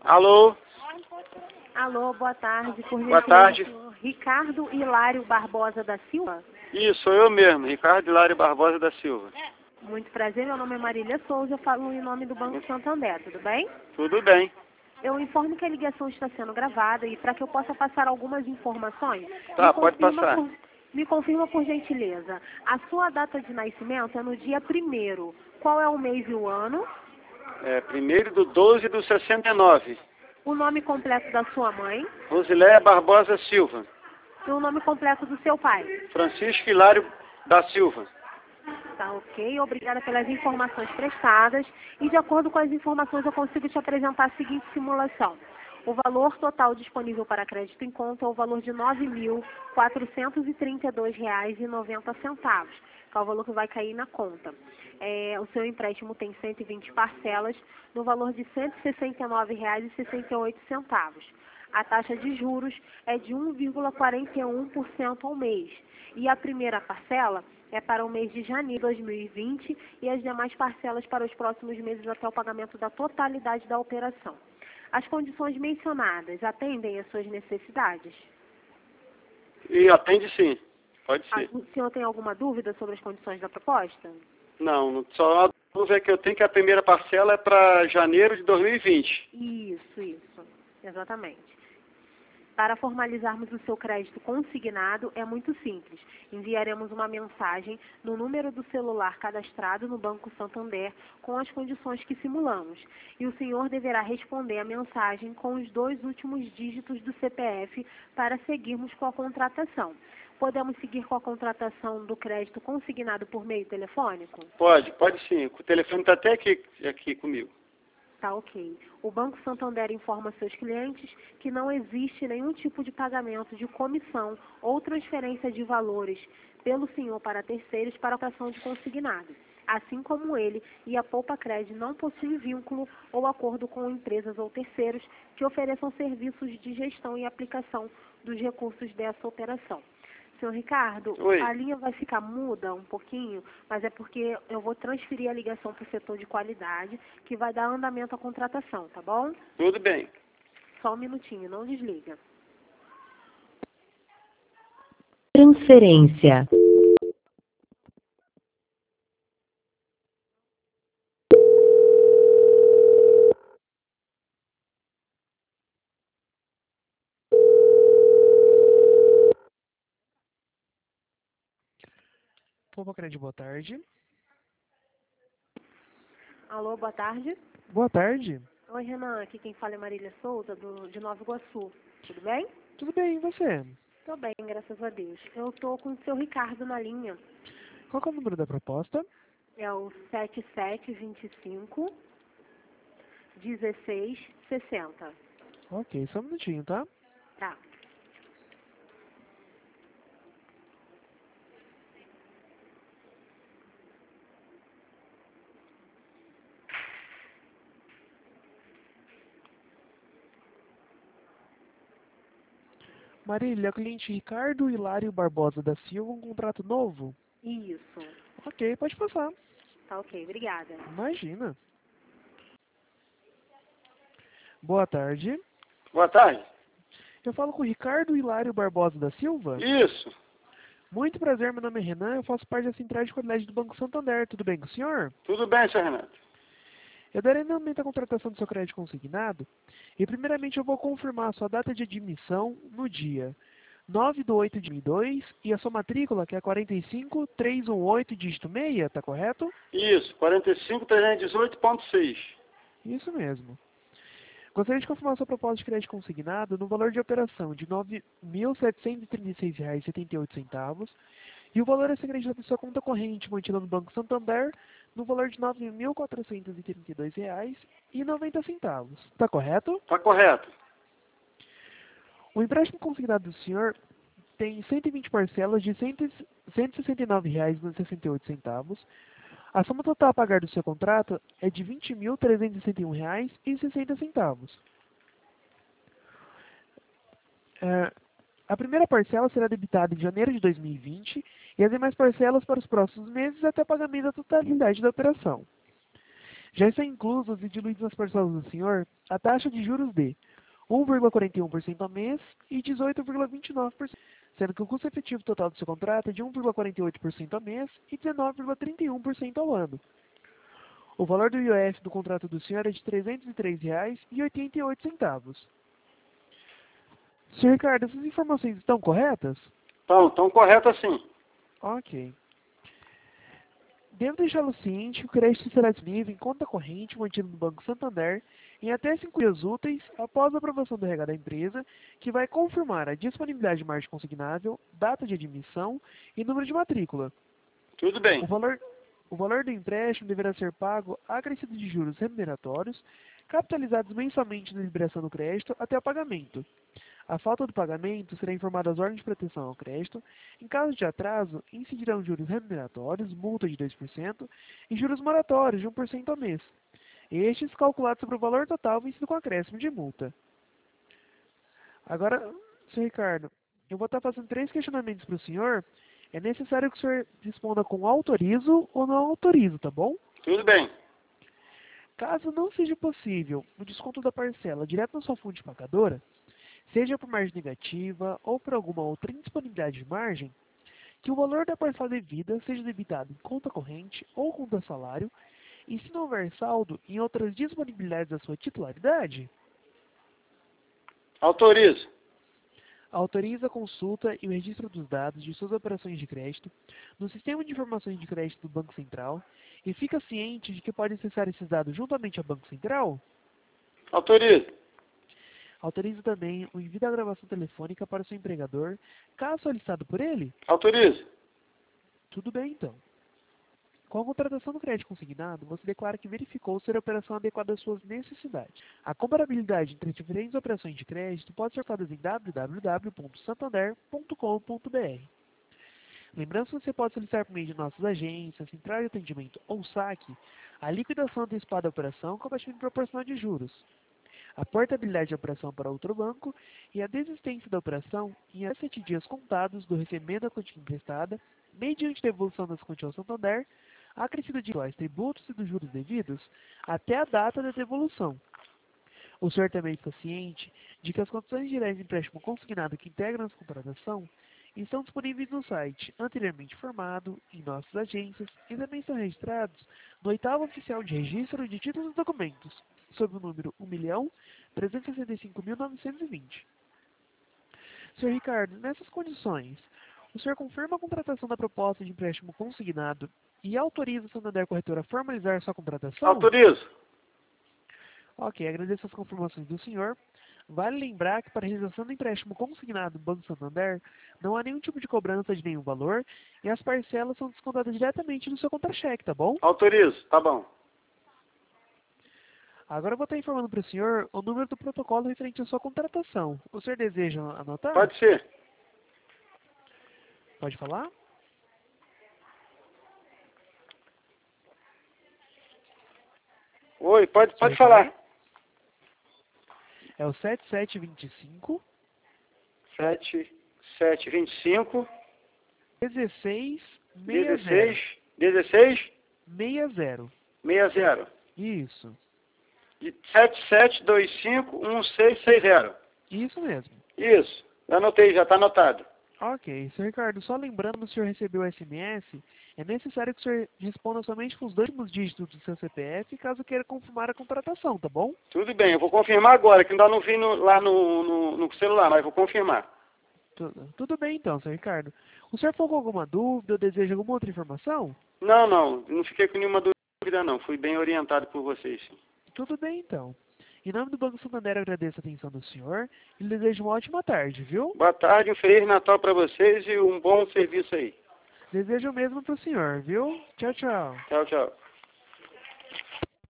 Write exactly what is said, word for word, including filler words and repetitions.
Alô? Alô, boa tarde. Por Boa gentileza, tarde. senhor Ricardo Hilário Barbosa da Silva? Isso, sou eu mesmo, Ricardo Hilário Barbosa da Silva. Muito prazer, meu nome é Marília Souza, eu falo em nome do Banco Santander, tudo bem? Tudo bem. Eu informo que a ligação está sendo gravada e para que eu possa passar algumas informações, Tá, me pode confirma passar. por, me confirma por gentileza. A sua data de nascimento é no dia primeiro. Qual é o mês e o ano? É, primeiro do doze do sessenta e nove. O nome completo da sua mãe Rosiléia Barbosa Silva. e o nome completo do seu pai. Francisco Hilário da Silva. Tá ok, obrigada pelas informações prestadas e de acordo com as informações eu consigo te apresentar a seguinte simulação. O valor total disponível para crédito em conta é o valor de nove mil quatrocentos e trinta e dois reais e noventa centavos, que é o valor que vai cair na conta. É, o seu empréstimo tem cento e vinte parcelas no valor de cento e sessenta e nove reais e sessenta e oito centavos. A taxa de juros é de um vírgula quarenta e um por cento ao mês. E a primeira parcela é para o mês de janeiro de dois mil e vinte e as demais parcelas para os próximos meses até o pagamento da totalidade da operação. As condições mencionadas atendem às suas necessidades? E atende sim, pode Ah, ser. o senhor tem alguma dúvida sobre as condições da proposta? Não, não- só a dúvida que eu tenho que a primeira parcela é para janeiro de dois mil e vinte. Isso, isso. Exatamente. Para formalizarmos o seu crédito consignado, é muito simples. Enviaremos uma mensagem no número do celular cadastrado no Banco Santander com as condições que simulamos. E o senhor deverá responder a mensagem com os dois últimos dígitos do C P F para seguirmos com a contratação. Podemos seguir com a contratação do crédito consignado por meio telefônico? Pode, pode sim. O telefone está até aqui, aqui comigo. Tá ok. O Banco Santander informa seus clientes que não existe nenhum tipo de pagamento de comissão ou transferência de valores pelo senhor para terceiros para a operação de consignado. Assim como ele e a Poupa Cred não possuem vínculo ou acordo com empresas ou terceiros que ofereçam serviços de gestão e aplicação dos recursos dessa operação. Senhor Ricardo, Oi. a linha vai ficar muda um pouquinho, mas é porque eu vou transferir a ligação para o setor de qualidade, que vai dar andamento à contratação, tá bom? Tudo bem. Só um minutinho, não desliga. Transferência. Poupa Cred, boa tarde. Alô, boa tarde. Boa tarde. Oi, Renan, aqui quem fala é Marília Souza, do, de Nova Iguaçu. Tudo bem? Tudo bem, e você? Tô bem, graças a Deus. Eu tô com o seu Ricardo na linha. Qual que é o número da proposta? É o sete sete dois cinco, um seis seis zero. Ok, só um minutinho, tá? Tá. Marília, cliente Ricardo Hilário Barbosa da Silva, um contrato novo? Isso. Ok, pode passar. Tá ok, obrigada. Imagina. Boa tarde. Boa tarde. Eu falo com o Ricardo Hilário Barbosa da Silva? Isso. Muito prazer, meu nome é Renan, eu faço parte da Central de Qualidade do Banco Santander. Tudo bem com o senhor? Tudo bem, senhor Renato. Eu darei andamento à contratação do seu crédito consignado e primeiramente eu vou confirmar a sua data de admissão no dia nove de oito de dois mil e dois e a sua matrícula, que é quarenta e cinco, trezentos e dezoito, dígito seis, tá correto? Isso, quarenta e cinco, trezentos e dezoito ponto seis. Isso mesmo. Gostaria de confirmar a sua proposta de crédito consignado no valor de operação de nove mil setecentos e trinta e seis reais e setenta e oito centavos e o valor a ser acreditado em sua conta corrente mantida no Banco Santander no valor de nove mil quatrocentos e trinta e dois reais e noventa centavos. Tá correto? Tá correto. O empréstimo consignado do senhor tem cento e vinte parcelas de cento e sessenta e nove reais e sessenta e oito centavos. A soma total a pagar do seu contrato é de vinte mil trezentos e sessenta e um reais e sessenta centavos. É, a primeira parcela será debitada em janeiro de dois mil e vinte e as demais parcelas para os próximos meses até o pagamento da totalidade da operação. Já estão inclusos e diluídos nas parcelas do senhor a taxa de juros de um vírgula quarenta e um por cento ao mês e dezoito vírgula vinte e nove por cento, sendo que o custo efetivo total do seu contrato é de um vírgula quarenta e oito por cento ao mês e dezenove vírgula trinta e um por cento ao ano. O valor do I O F do contrato do senhor é de trezentos e três reais e oitenta e oito centavos. senhor Ricardo, essas informações estão corretas? Estão, estão corretas sim. Ok. Devo deixá-lo ciente que o crédito será disponível em conta corrente mantida no Banco Santander em até cinco dias úteis após a aprovação do R H da empresa, que vai confirmar a disponibilidade de margem consignável, data de admissão e número de matrícula. Tudo bem. O valor, o valor do empréstimo deverá ser pago acrescido de juros remuneratórios, capitalizados mensalmente na liberação do crédito até o pagamento. A falta do pagamento será informada às ordens de proteção ao crédito. Em caso de atraso, incidirão juros remuneratórios, multa de dois por cento e juros moratórios de um por cento ao mês. Estes calculados sobre o valor total vencido com acréscimo de multa. Agora, senhor Ricardo, eu vou estar fazendo três questionamentos para o senhor. É necessário que o senhor responda com autorizo ou não autorizo, tá bom? Tudo bem. Caso não seja possível o desconto da parcela direto na sua fonte pagadora, seja por margem negativa ou por alguma outra indisponibilidade de margem, que o valor da parcela devida seja debitado em conta corrente ou conta salário, e se não houver saldo em outras disponibilidades da sua titularidade, Autorizo. autoriza a consulta e o registro dos dados de suas operações de crédito no Sistema de Informações de Crédito do Banco Central e fica ciente de que pode acessar esses dados juntamente ao Banco Central? Autorizo. Autoriza também o envio da gravação telefônica para o seu empregador, caso solicitado por ele? Autorizo. Tudo bem, então. Com a contratação do crédito consignado, você declara que verificou ser a operação adequada às suas necessidades. A comparabilidade entre as diferentes operações de crédito pode ser feita em w w w ponto santander ponto com ponto b r. Lembrando que você pode solicitar por meio de nossas agências, central de atendimento ou saque, a liquidação antecipada da operação com abatimento proporcional de juros, a portabilidade da operação para outro banco e a desistência da operação em até sete dias contados do recebimento da quantia emprestada, mediante devolução das quantias ao Santander, acrescido de iguais tributos e dos juros devidos, até a data da devolução. O senhor também fica ciente de que as condições gerais de empréstimo consignado que integram essa contratação estão disponíveis no site anteriormente formado, em nossas agências, e também são registrados no oitavo Oficial de Registro de Títulos e Documentos, sob o número um milhão trezentos e sessenta e cinco mil novecentos e vinte. senhor Ricardo, nessas condições, o senhor confirma a contratação da proposta de empréstimo consignado e autoriza o Santander Corretora a formalizar sua contratação? Autorizo. Ok, agradeço as confirmações do senhor. Vale lembrar que para a realização do empréstimo consignado do Banco Santander, não há nenhum tipo de cobrança de nenhum valor e as parcelas são descontadas diretamente do seu contra-cheque, tá bom? Autorizo. Tá bom. Agora eu vou estar informando para o senhor o número do protocolo referente à sua contratação. O senhor deseja anotar? Pode ser. Pode falar? Oi, pode, pode Senhor falar. Ricardo? É o sete sete dois cinco, sete, sete, vinte e cinco, dezesseis, dezesseis, dezesseis, sessenta. seis zero. Isso. sete sete dois cinco um seis seis zero. Isso mesmo. Isso. Já anotei, já está anotado. Ok, senhor Ricardo, só lembrando que o senhor recebeu o S M S, é necessário que o senhor responda somente com os dois últimos dígitos do seu C P F, caso queira confirmar a contratação, tá bom? Tudo bem, eu vou confirmar agora, que ainda não vi no, lá no, no, no celular, mas vou confirmar. Tudo, tudo bem então, senhor Ricardo. O senhor ficou com alguma dúvida ou deseja alguma outra informação? Não, não, não fiquei com nenhuma dúvida não, fui bem orientado por vocês. Sim. Tudo bem então. Em nome do Banco Santander, eu agradeço a atenção do senhor e lhe desejo uma ótima tarde, viu? Boa tarde, um Feliz Natal para vocês e um bom serviço aí. Desejo o mesmo para o senhor, viu? Tchau, tchau. Tchau, tchau.